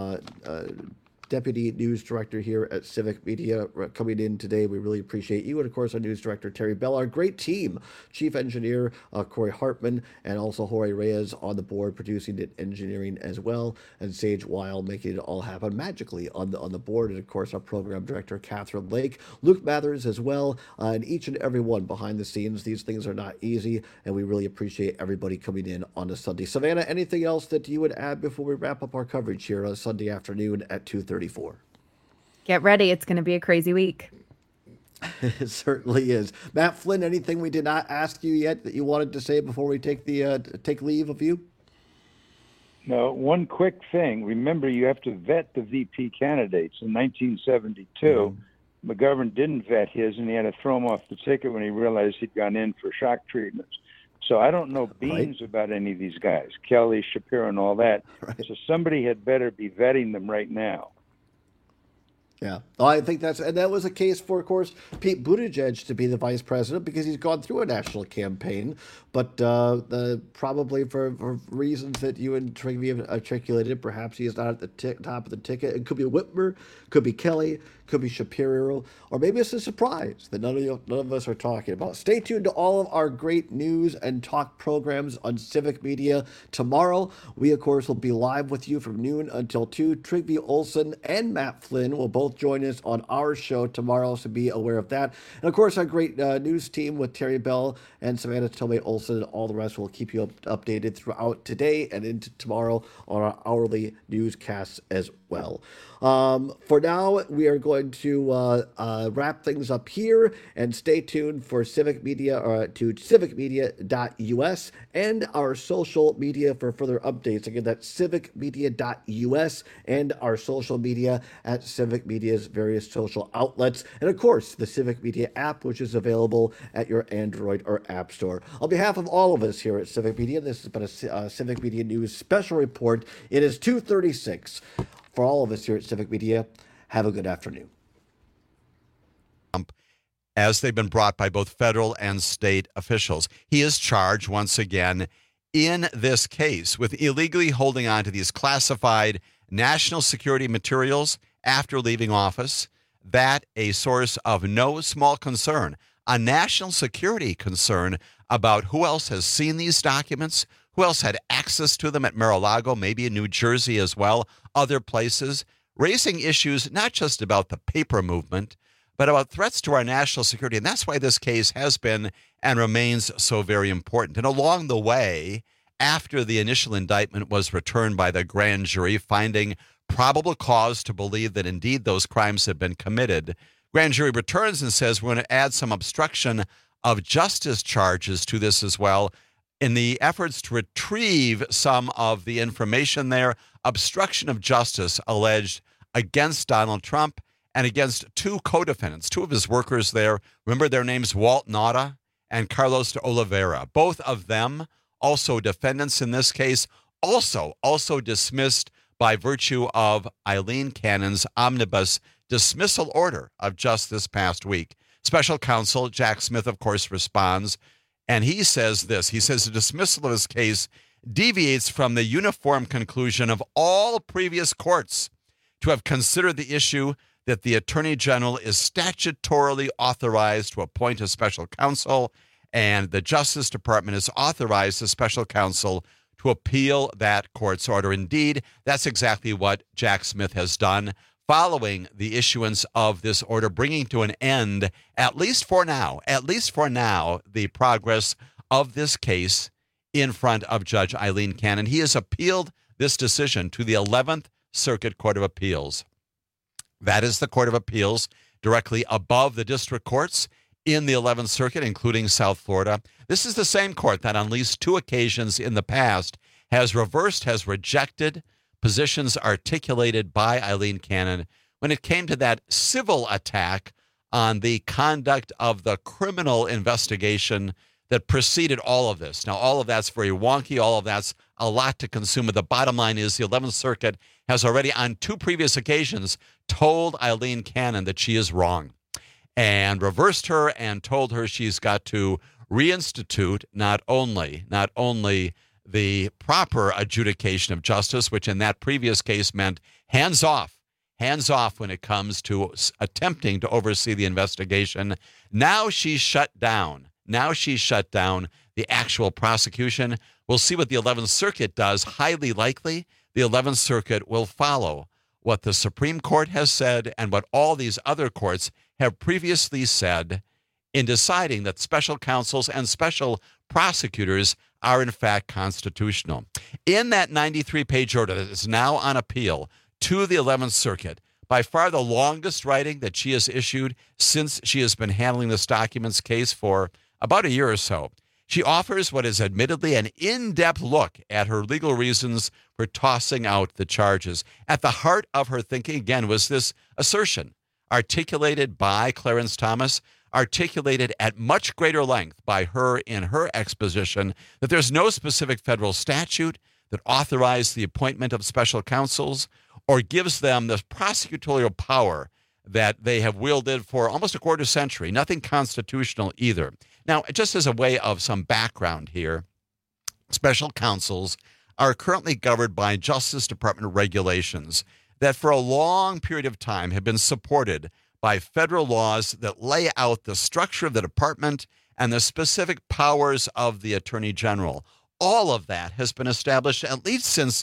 deputy news director here at Civic Media, coming in today. We really appreciate you. And of course, our news director, Terry Bell, our great team, chief engineer, Corey Hartman, and also Jorge Reyes on the board, producing and engineering as well, and Sage Weil making it all happen magically on the board. And of course, our program director, Catherine Lake, Luke Mathers as well, and each and every one behind the scenes. These things are not easy, and we really appreciate everybody coming in on a Sunday. Savannah, anything else that you would add before we wrap up our coverage here on Sunday afternoon at 2:34? Get ready. It's going to be a crazy week. It certainly is. Matt Flynn, anything we did not ask you yet that you wanted to say before we take leave of you? No, one quick thing. Remember, you have to vet the VP candidates. In 1972, McGovern didn't vet his, and he had to throw him off the ticket when he realized he'd gone in for shock treatments. So I don't know beans about any of these guys, Kelly, Shapiro, and all that. Right. So somebody had better be vetting them right now. Yeah, I think that was a case for, of course, Pete Buttigieg to be the vice president because he's gone through a national campaign, but probably for reasons that you and Trygve have articulated, perhaps he is not at the top of the ticket. It could be Whitmer, could be Kelly, could be Shapiro, or maybe it's a surprise that none of us are talking about. Stay tuned to all of our great news and talk programs on Civic Media. Tomorrow, we, of course, will be live with you from noon until 2. Trygve Olsen and Matt Flynn will both join us on our show tomorrow, so be aware of that. And, of course, our great news team with Terry Bell and Savannah Tomei Olsen and all the rest will keep you updated throughout today and into tomorrow on our hourly newscasts as well. For now, we are going to wrap things up here, and stay tuned for Civic Media to civicmedia.us and our social media for further updates. Again, that's civicmedia.us and our social media at Civic Media's various social outlets. And of course, the Civic Media app, which is available at your Android or App Store. On behalf of all of us here at Civic Media, this has been a Civic Media News special report. It is 2:36. For all of us here at Civic Media, have a good afternoon. As they've been brought by both federal and state officials. He is charged once again in this case with illegally holding on to these classified national security materials after leaving office. That a source of no small concern, a national security concern about who else has seen these documents, who else had access to them at Mar-a-Lago, maybe in New Jersey as well, other places, raising issues not just about the paper movement, but about threats to our national security. And that's why this case has been and remains so very important. And along the way, after the initial indictment was returned by the grand jury, finding probable cause to believe that indeed those crimes had been committed, grand jury returns and says, we're going to add some obstruction of justice charges to this as well, in the efforts to retrieve some of the information there. Obstruction of justice alleged against Donald Trump and against two co-defendants, two of his workers there. Remember their names, Walt Nauta and Carlos de Oliveira. Both of them, also defendants in this case, also dismissed by virtue of Eileen Cannon's omnibus dismissal order of just this past week. Special counsel Jack Smith, of course, responds, and he says this. He says the dismissal of his case deviates from the uniform conclusion of all previous courts to have considered the issue that the Attorney General is statutorily authorized to appoint a special counsel, and the Justice Department has authorized the special counsel to appeal that court's order. Indeed, that's exactly what Jack Smith has done, following the issuance of this order, bringing to an end, at least for now, the progress of this case in front of Judge Eileen Cannon. He has appealed this decision to the 11th Circuit Court of Appeals. That is the Court of Appeals directly above the district courts in the 11th Circuit, including South Florida. This is the same court that on at least 2 occasions in the past has reversed, has rejected positions articulated by Eileen Cannon when it came to that civil attack on the conduct of the criminal investigation that preceded all of this. Now, all of that's very wonky. All of that's a lot to consume. But the bottom line is the 11th Circuit has already on 2 previous occasions told Eileen Cannon that she is wrong and reversed her and told her she's got to reinstitute not only the proper adjudication of justice, which in that previous case meant hands off when it comes to attempting to oversee the investigation. Now she's shut down. The actual prosecution. We'll see what the 11th Circuit does. Highly likely, the 11th Circuit will follow what the Supreme Court has said and what all these other courts have previously said in deciding that special counsels and special prosecutors are in fact constitutional. In that 93-page order that is now on appeal to the 11th Circuit, by far the longest writing that she has issued since she has been handling this documents case for about a year or so, she offers what is admittedly an in-depth look at her legal reasons for tossing out the charges. At the heart of her thinking, again, was this assertion articulated by Clarence Thomas, articulated at much greater length by her in her exposition, that there's no specific federal statute that authorized the appointment of special counsels or gives them the prosecutorial power that they have wielded for almost a quarter century. Nothing constitutional either. Now, just as a way of some background here, special counsels are currently governed by Justice Department regulations that for a long period of time have been supported by federal laws that lay out the structure of the department and the specific powers of the Attorney General. All of that has been established at least since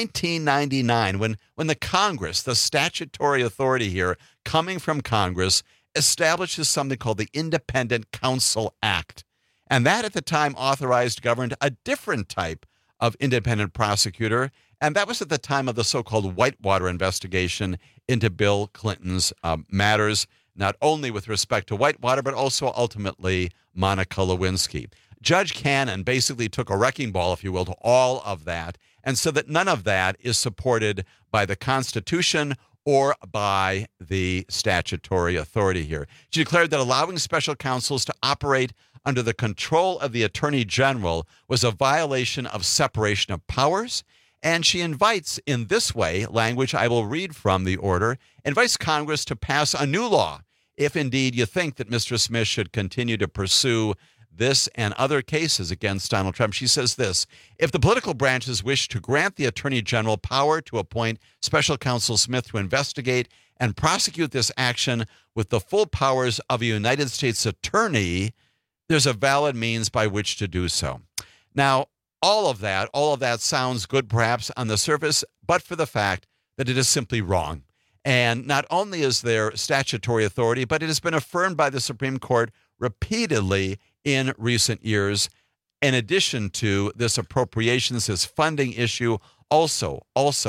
1999, when the Congress, the statutory authority here coming from Congress, establishes something called the Independent Counsel Act. And that at the time governed a different type of independent prosecutor. And that was at the time of the so-called Whitewater investigation into Bill Clinton's matters, not only with respect to Whitewater, but also ultimately Monica Lewinsky. Judge Cannon basically took a wrecking ball, if you will, to all of that, and so that none of that is supported by the Constitution or by the statutory authority here. She declared that allowing special counsels to operate under the control of the Attorney General was a violation of separation of powers, and she invites, in this way, language I will read from the order, invites Congress to pass a new law if indeed you think that Mr. Smith should continue to pursue this and other cases against Donald Trump. She says this: if the political branches wish to grant the Attorney General power to appoint Special Counsel Smith to investigate and prosecute this action with the full powers of a United States attorney, there's a valid means by which to do so. Now, all of that sounds good perhaps on the surface, but for the fact that it is simply wrong. And not only is there statutory authority, but it has been affirmed by the Supreme Court repeatedly in recent years. In addition to this appropriations, this funding issue, also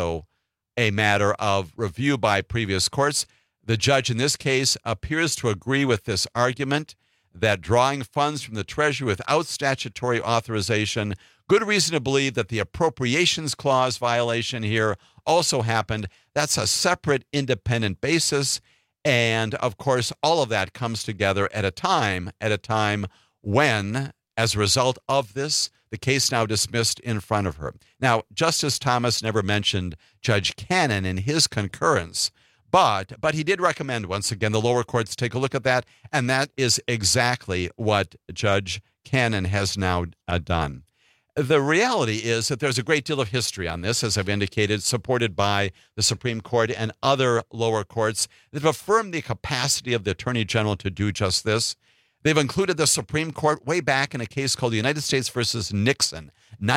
a matter of review by previous courts. The judge in this case appears to agree with this argument that drawing funds from the Treasury without statutory authorization, good reason to believe that the appropriations clause violation here also happened. That's a separate independent basis. And of course, all of that comes together at a time when, as a result of this, the case now dismissed in front of her. Now, Justice Thomas never mentioned Judge Cannon in his concurrence, but he did recommend, once again, the lower courts take a look at that, and that is exactly what Judge Cannon has now done. The reality is that there's a great deal of history on this, as I've indicated, supported by the Supreme Court and other lower courts that have affirmed the capacity of the Attorney General to do just this. They've included the Supreme Court way back in a case called the United States versus Nixon,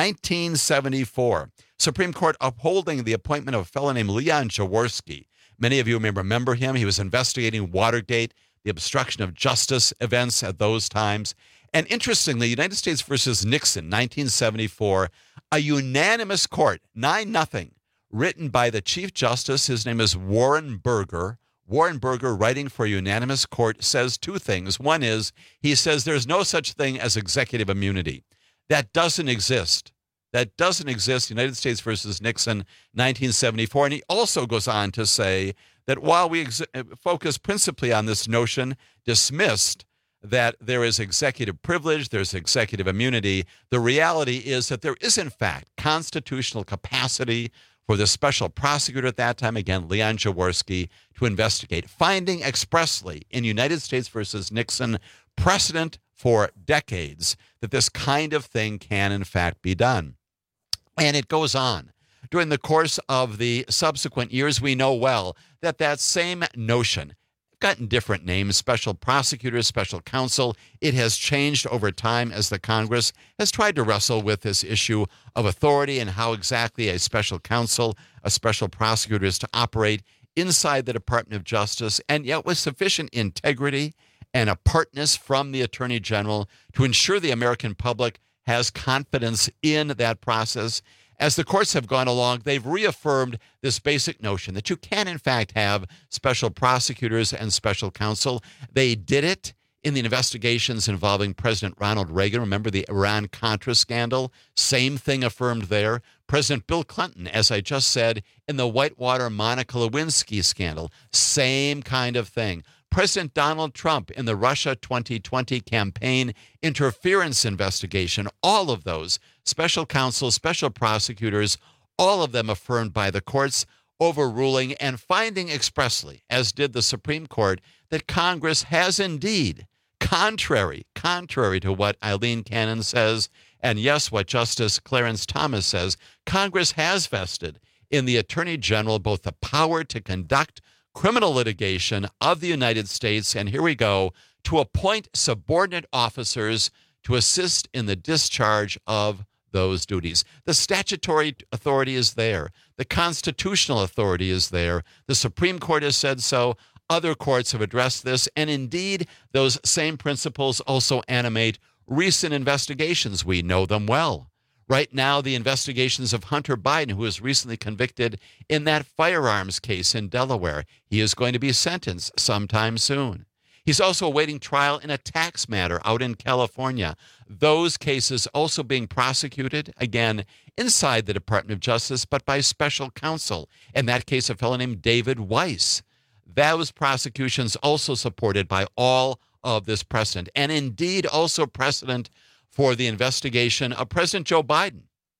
1974. Supreme Court upholding the appointment of a fellow named Leon Jaworski. Many of you may remember him. He was investigating Watergate, the obstruction of justice events at those times. And interestingly, United States versus Nixon, 1974, a unanimous court, 9-0, written by the Chief Justice. His name is Warren Burger. Warren Burger, writing for a unanimous court, says two things. One is he says there's no such thing as executive immunity. That doesn't exist. That doesn't exist. United States versus Nixon, 1974. And he also goes on to say that while we focus principally on this notion, dismissed, that there is executive privilege, there's executive immunity, the reality is that there is, in fact, constitutional capacity for the special prosecutor at that time, again, Leon Jaworski, to investigate, finding expressly in United States versus Nixon precedent for decades that this kind of thing can, in fact, be done. And it goes on. During the course of the subsequent years, we know well that that same notion, gotten different names, special prosecutors, special counsel, it has changed over time as the Congress has tried to wrestle with this issue of authority and how exactly a special counsel, a special prosecutor is to operate inside the Department of Justice, and yet with sufficient integrity and apartness from the Attorney General to ensure the American public has confidence in that process. As the courts have gone along, they've reaffirmed this basic notion that you can, in fact, have special prosecutors and special counsel. They did it in the investigations involving President Ronald Reagan. Remember the Iran-Contra scandal? Same thing affirmed there. President Bill Clinton, as I just said, in the Whitewater Monica Lewinsky scandal. Same kind of thing. President Donald Trump in the Russia 2020 campaign interference investigation, all of those special counsel, special prosecutors, all of them affirmed by the courts, overruling and finding expressly, as did the Supreme Court, that Congress has indeed, contrary to what Eileen Cannon says, and yes, what Justice Clarence Thomas says, Congress has vested in the Attorney General both the power to conduct criminal litigation of the United States, and here we go, to appoint subordinate officers to assist in the discharge of those duties. The statutory authority is there. The constitutional authority is there. The Supreme Court has said so. Other courts have addressed this, and indeed, those same principles also animate recent investigations. We know them well. Right now, the investigations of Hunter Biden, who was recently convicted in that firearms case in Delaware. He is going to be sentenced sometime soon. He's also awaiting trial in a tax matter out in California. Those cases also being prosecuted, again, inside the Department of Justice, but by special counsel. In that case, a fellow named David Weiss. Those prosecutions also supported by all of this precedent, and indeed also precedent for the investigation of President Joe Biden.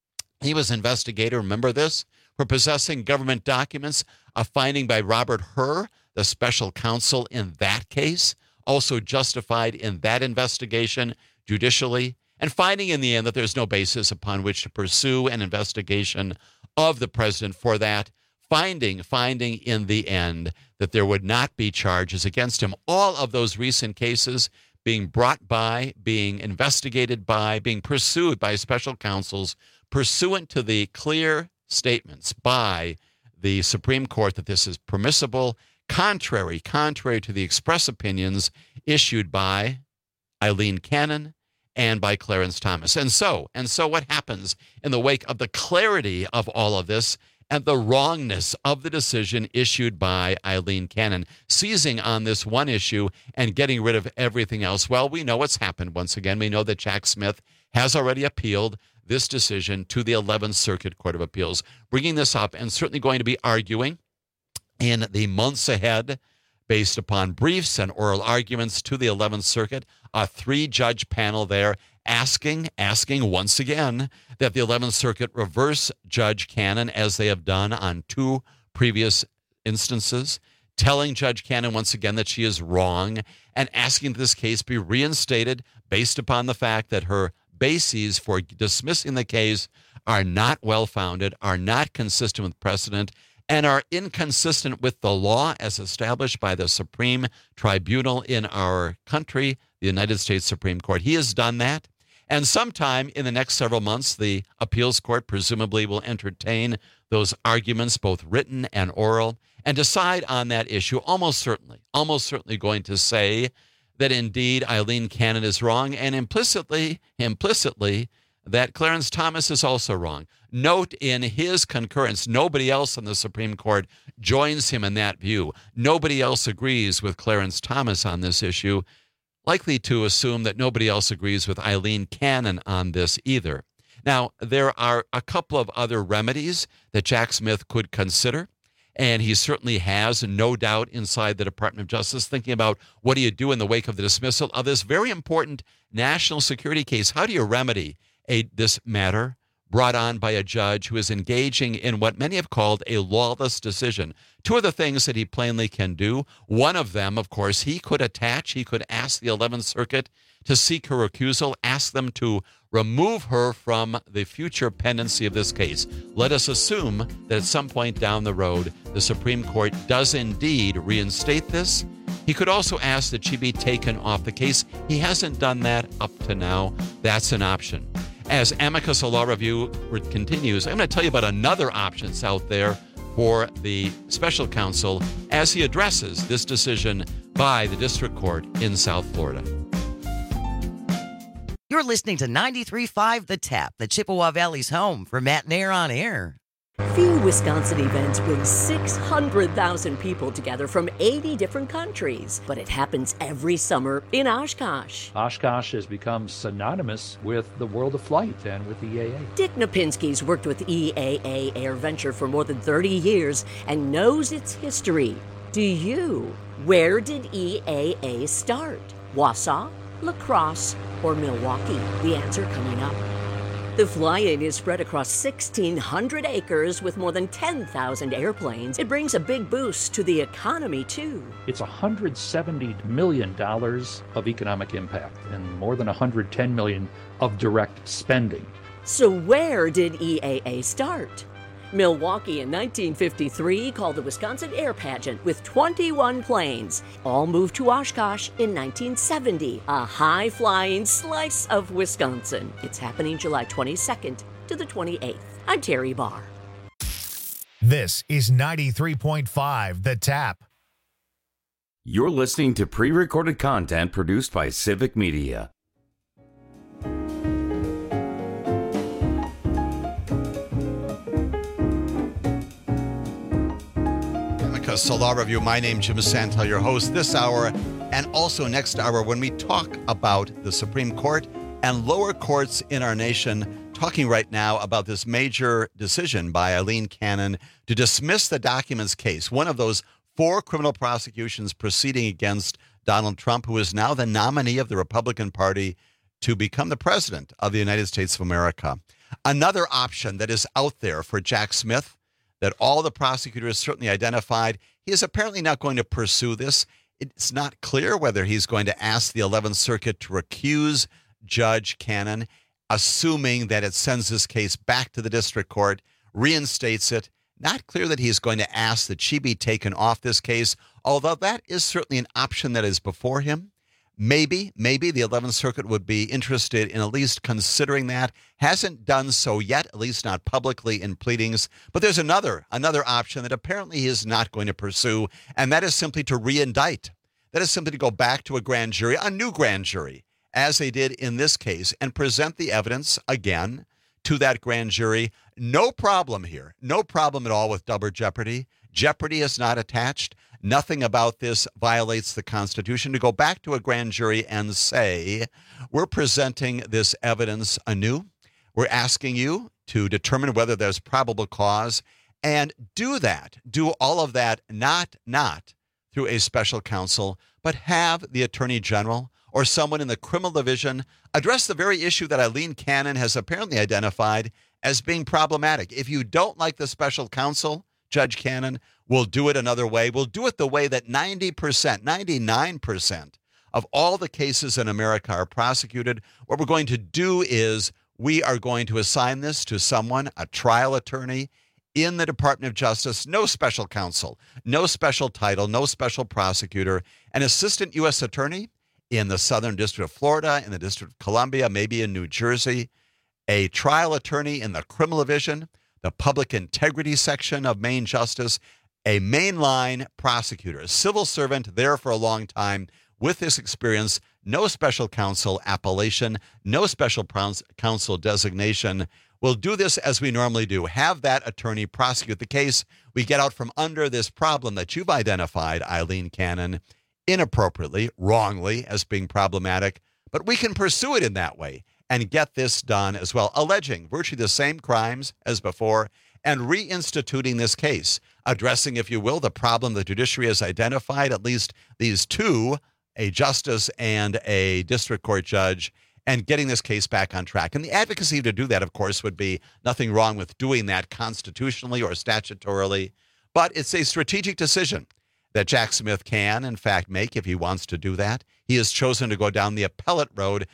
He was investigated, remember this, for possessing government documents, a finding by Robert Hur, the special counsel in that case, also justified in that investigation judicially, and finding in the end that there's no basis upon which to pursue an investigation of the president for that, finding in the end that there would not be charges against him. All of those recent cases being brought by, being investigated by, being pursued by special counsels pursuant to the clear statements by the Supreme Court that this is permissible, contrary to the express opinions issued by Eileen Cannon and by Clarence Thomas. And so what happens in the wake of the clarity of all of this and the wrongness of the decision issued by Eileen Cannon, seizing on this one issue and getting rid of everything else? Well, we know what's happened once again. We know that Jack Smith has already appealed this decision to the 11th Circuit Court of Appeals, bringing this up and certainly going to be arguing in the months ahead based upon briefs and oral arguments to the 11th Circuit, a 3-judge panel there asking once again that the 11th Circuit reverse Judge Cannon as they have done on 2 previous instances, telling Judge Cannon once again that she is wrong and asking that this case be reinstated based upon the fact that her bases for dismissing the case are not well-founded, are not consistent with precedent, and are inconsistent with the law as established by the Supreme Tribunal in our country, the United States Supreme Court. He has done that. And sometime in the next several months, the appeals court presumably will entertain those arguments, both written and oral, and decide on that issue, almost certainly going to say that indeed Eileen Cannon is wrong, and implicitly that Clarence Thomas is also wrong. Note in his concurrence, nobody else on the Supreme Court joins him in that view. Nobody else agrees with Clarence Thomas on this issue, likely to assume that nobody else agrees with Eileen Cannon on this either. Now, there are a couple of other remedies that Jack Smith could consider, and he certainly has, no doubt, inside the Department of Justice, thinking about what do you do in the wake of the dismissal of this very important national security case. How do you remedy this matter brought on by a judge who is engaging in what many have called a lawless decision? Two of the things that he plainly can do. One of them, of course, he could ask the 11th Circuit to seek her recusal, ask them to remove her from the future pendency of this case. Let us assume that at some point down the road, the Supreme Court does indeed reinstate this. He could also ask that she be taken off the case. He hasn't done that up to now. That's an option. As Amicus Law Review continues, I'm going to tell you about another option that's out there for the special counsel as he addresses this decision by the district court in South Florida. You're listening to 93.5 The Tap, the Chippewa Valley's home for Matt and Air on Air. Few Wisconsin events bring 600,000 people together from 80 different countries, but it happens every summer in Oshkosh. Oshkosh has become synonymous with the world of flight and with EAA. Dick Napinski's worked with EAA Air Venture for more than 30 years and knows its history. Do you? Where did EAA start? Wausau, La Crosse, or Milwaukee? The answer coming up. The fly-in is spread across 1,600 acres with more than 10,000 airplanes. It brings a big boost to the economy, too. It's $170 million of economic impact and more than $110 million of direct spending. So where did EAA start? Milwaukee in 1953 called the Wisconsin Air Pageant with 21 planes. All moved to Oshkosh in 1970, a high-flying slice of Wisconsin. It's happening July 22nd to the 28th. I'm Terry Barr. This is 93.5 The Tap. You're listening to pre-recorded content produced by Civic Media. Law Review. My name is Jim Santel, your host this hour, and also next hour when we talk about the Supreme Court and lower courts in our nation, talking right now about this major decision by Eileen Cannon to dismiss the documents case, one of those 4 criminal prosecutions proceeding against Donald Trump, who is now the nominee of the Republican Party to become the president of the United States of America. Another option that is out there for Jack Smith that all the prosecutors certainly identified, he is apparently not going to pursue this. It's not clear whether he's going to ask the 11th Circuit to recuse Judge Cannon, assuming that it sends this case back to the district court, reinstates it. Not clear that he's going to ask that she be taken off this case, although that is certainly an option that is before him. Maybe the 11th Circuit would be interested in at least considering that. Hasn't done so yet, at least not publicly in pleadings. But there's another option that apparently he is not going to pursue, and that is simply to re-indict. That is simply to go back to a grand jury, a new grand jury, as they did in this case, and present the evidence again to that grand jury. No problem here. No problem at all with double jeopardy. Jeopardy is not attached. Nothing about this violates the Constitution. To go back to a grand jury and say, we're presenting this evidence anew. We're asking you to determine whether there's probable cause, and do all of that, not through a special counsel, but have the Attorney General or someone in the criminal division address the very issue that Eileen Cannon has apparently identified as being problematic. If you don't like the special counsel, Judge Cannon, we'll do it another way. We'll do it the way that 99% of all the cases in America are prosecuted. What we're going to do is we are going to assign this to someone, a trial attorney in the Department of Justice, no special counsel, no special title, no special prosecutor, an assistant U.S. attorney in the Southern District of Florida, in the District of Columbia, maybe in New Jersey, a trial attorney in the criminal division, the public integrity section of Maine Justice, a mainline prosecutor, a civil servant there for a long time with this experience, no special counsel appellation, no special counsel designation. We'll do this as we normally do. Have that attorney prosecute the case. We get out from under this problem that you've identified, Eileen Cannon, inappropriately, wrongly, as being problematic, but we can pursue it in that way and get this done as well, alleging virtually the same crimes as before and reinstituting this case, addressing, if you will, the problem the judiciary has identified, at least these two, a justice and a district court judge, and getting this case back on track. And the advocacy to do that, of course, would be nothing wrong with doing that constitutionally or statutorily, but it's a strategic decision that Jack Smith can, in fact, make if he wants to do that. He has chosen to go down the appellate road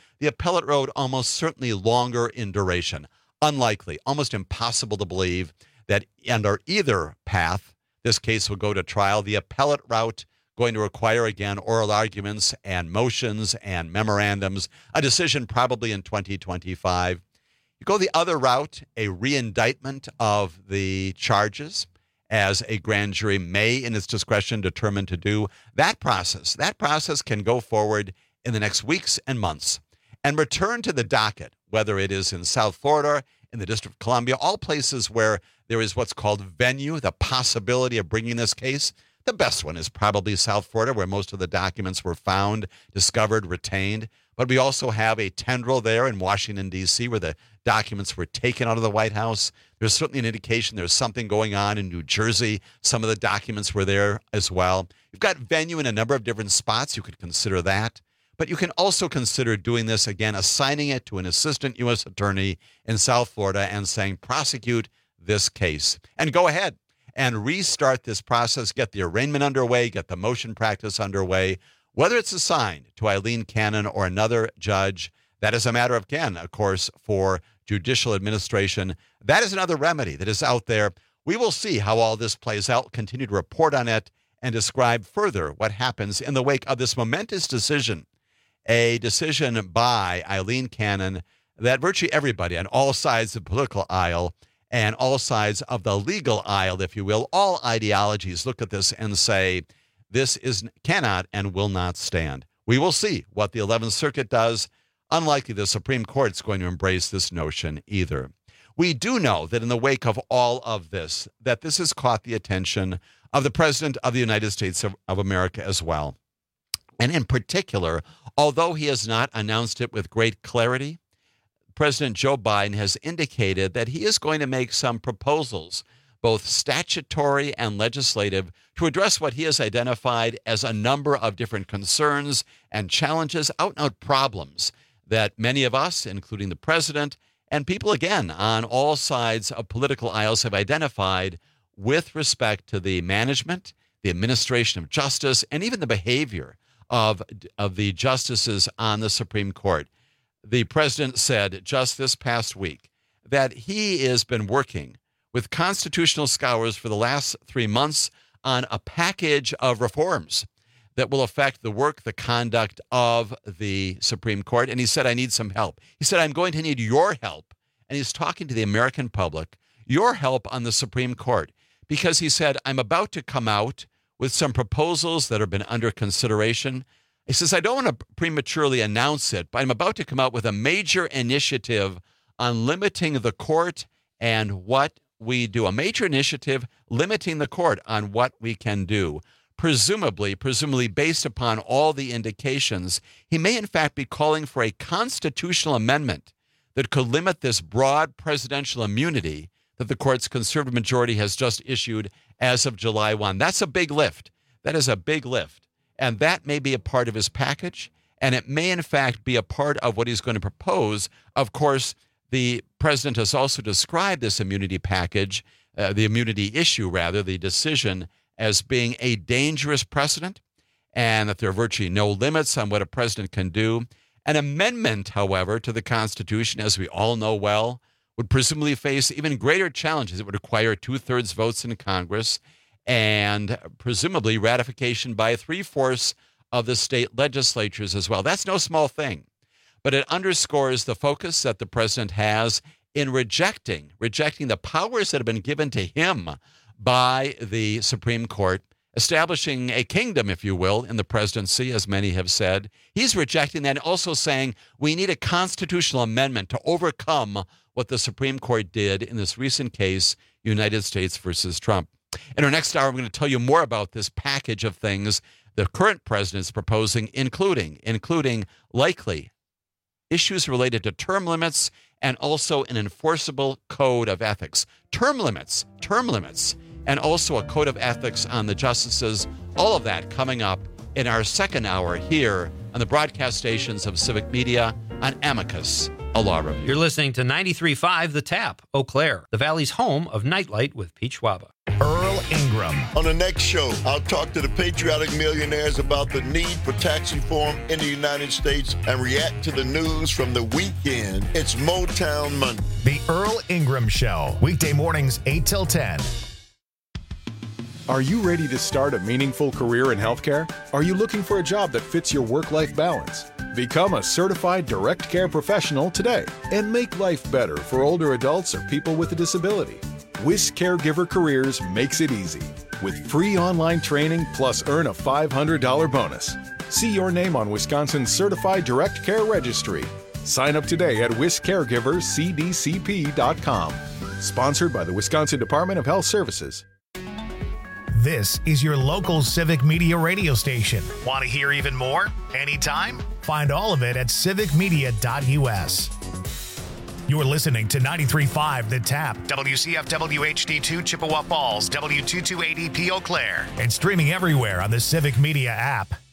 almost certainly longer in duration. Unlikely, almost impossible to believe that under either path, this case will go to trial. The appellate route going to require, again, oral arguments and motions and memorandums, a decision probably in 2025. You go the other route, a reindictment of the charges, as a grand jury may, in its discretion, determine to do. That process can go forward in the next weeks and months and return to the docket, whether it is in South Florida, in the District of Columbia, all places where there is what's called venue, the possibility of bringing this case. The best one is probably South Florida, where most of the documents were found, discovered, retained. But we also have a tendril there in Washington, D.C., where the documents were taken out of the White House. There's certainly an indication there's something going on in New Jersey. Some of the documents were there as well. You've got venue in a number of different spots. You could consider that. But you can also consider doing this, again, assigning it to an assistant U.S. attorney in South Florida and saying, prosecute this case. And go ahead and restart this process, get the arraignment underway, get the motion practice underway. Whether it's assigned to Eileen Cannon or another judge, that is a matter of, again, of course, for judicial administration. That is another remedy that is out there. We will see how all this plays out, continue to report on it, and describe further what happens in the wake of this momentous decision, a decision by Eileen Cannon that virtually everybody on all sides of the political aisle and all sides of the legal aisle, if you will, all ideologies look at this and say, this cannot and will not stand. We will see what the 11th Circuit does. Unlikely the Supreme Court is going to embrace this notion either. We do know that in the wake of all of this, that this has caught the attention of the President of the United States of America as well. And in particular, although he has not announced it with great clarity, President Joe Biden has indicated that he is going to make some proposals, both statutory and legislative, to address what he has identified as a number of different concerns and challenges, out-and-out problems that many of us, including the president, and people, again, on all sides of political aisles have identified with respect to the management, the administration of justice, and even the behavior of the justices on the Supreme Court. The president said just this past week that he has been working with constitutional scholars for the last 3 months on a package of reforms that will affect the work, the conduct of the Supreme Court. And he said, I need some help. He said, I'm going to need your help. And he's talking to the American public, your help on the Supreme Court, because he said, I'm about to come out with some proposals that have been under consideration. He says, I don't want to prematurely announce it, but I'm about to come out with a major initiative on limiting the court and what we do. A major initiative limiting the court on what we can do. Presumably based upon all the indications, he may in fact be calling for a constitutional amendment that could limit this broad presidential immunity that the court's conservative majority has just issued as of July 1. That's a big lift. That is a big lift. And that may be a part of his package, and it may in fact be a part of what he's going to propose. Of course, the president has also described this immunity package, the immunity issue rather, the decision, as being a dangerous precedent, and that there are virtually no limits on what a president can do. An amendment, however, to the Constitution, as we all know well, would presumably face even greater challenges. It would require 2/3 votes in Congress and presumably ratification by 3/4 of the state legislatures as well. That's no small thing, but it underscores the focus that the president has in rejecting the powers that have been given to him by the Supreme Court establishing a kingdom, if you will, in the presidency, as many have said. He's rejecting that and also saying we need a constitutional amendment to overcome what the Supreme Court did in this recent case, United States versus Trump. In our next hour, I'm going to tell you more about this package of things the current president is proposing, including likely issues related to term limits and also an enforceable code of ethics. Term limits, and also a code of ethics on the justices. All of that coming up in our second hour here on the broadcast stations of Civic Media on Amicus, a law review. You're listening to 93.5 The Tap, Eau Claire, the Valley's home of Nightlight with Pete Schwaba. Earl Ingram. On the next show, I'll talk to the patriotic millionaires about the need for tax reform in the United States and react to the news from the weekend. It's Motown Monday. The Earl Ingram Show, weekday mornings 8 till 10. Are you ready to start a meaningful career in healthcare? Are you looking for a job that fits your work-life balance? Become a certified direct care professional today and make life better for older adults or people with a disability. WIS Caregiver Careers makes it easy. With free online training plus earn a $500 bonus. See your name on Wisconsin's Certified Direct Care Registry. Sign up today at wiscaregivercdcp.com. Sponsored by the Wisconsin Department of Health Services. This is your local Civic Media radio station. Want to hear even more? Anytime? Find all of it at civicmedia.us. You're listening to 93.5 The Tap, WCFW HD2 Chippewa Falls, W228EP Eau Claire. And streaming everywhere on the Civic Media app.